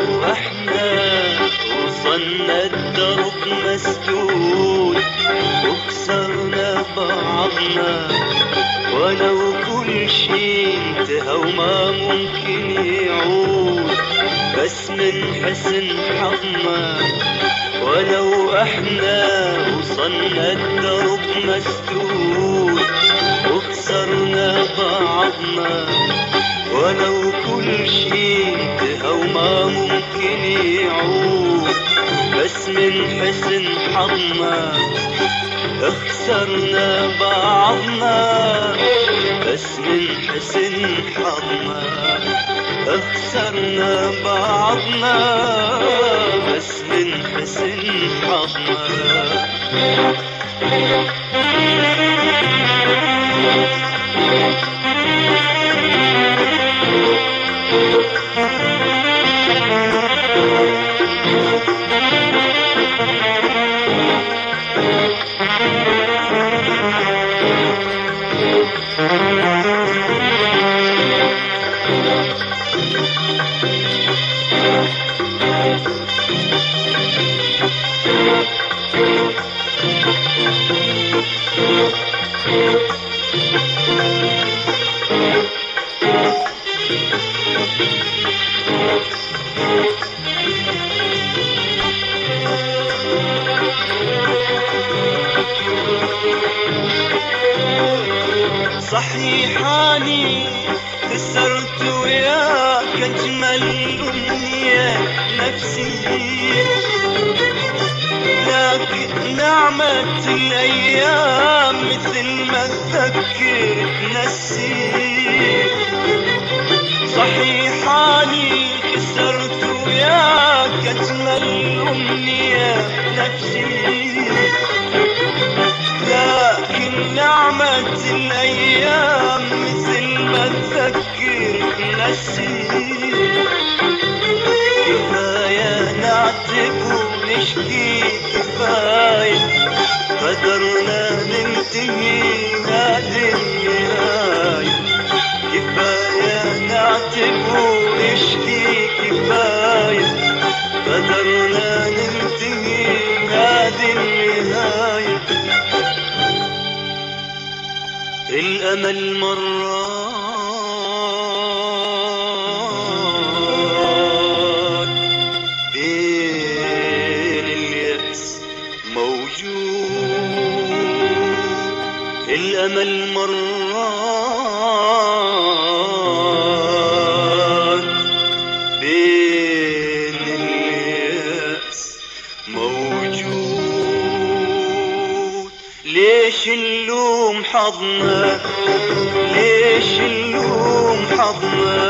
احنا وصلنا الدرب مسدود وكسرنا بعضنا، ولو كل شي انتهى وما ممكن يعود، بس من حسن حظنا. ولو احنا وصلنا الدرب مسدود وكسرنا بعضنا، ولو كل شي انتهى وما ممكن يعود، بس من حسن حظنا خسرنا بعضنا. بس من حسن حظنا خسرنا بعضنا، بس من حسن حظنا. صحيحاني كسرت وياك أجمل أمنية نفسي، لكن نعمة الأيام مثل ما تذكر تنسي. صحيحاني كسرت وياك أجمل أمنية نفسي، لكن نعمة الأيام مثل ما تذكر تنسي. كفاية نعتب ونشكي، كفاية قدرنا ننتهي هذه النهاية. كفاية نعتب ونشكي، كفاية قدرنا ننتهي هذه النهاية. الأمل مرات بين اليأس موجود، الأمل مرات بين اليأس موجود. ليش اللوم حظنا؟ ليش اللوم حظنا؟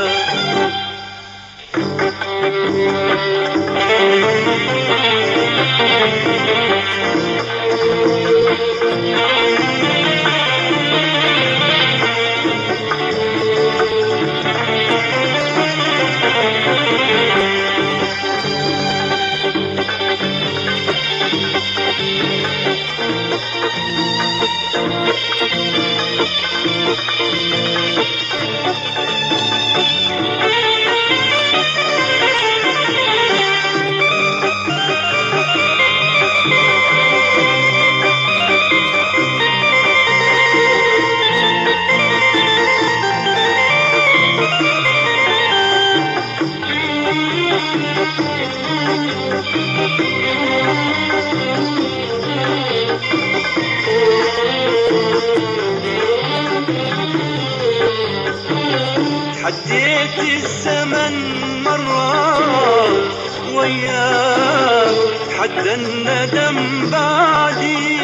حديت الزمن مرات وياك، حتى الندم بعدي.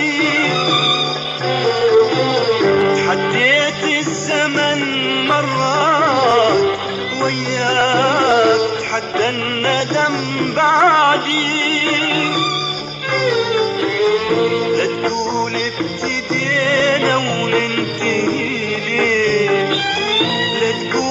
حديت الزمن مرات وياك، حتى الندم بعدي. لا تقول ابتدينا وننتهي، ليش لا تقول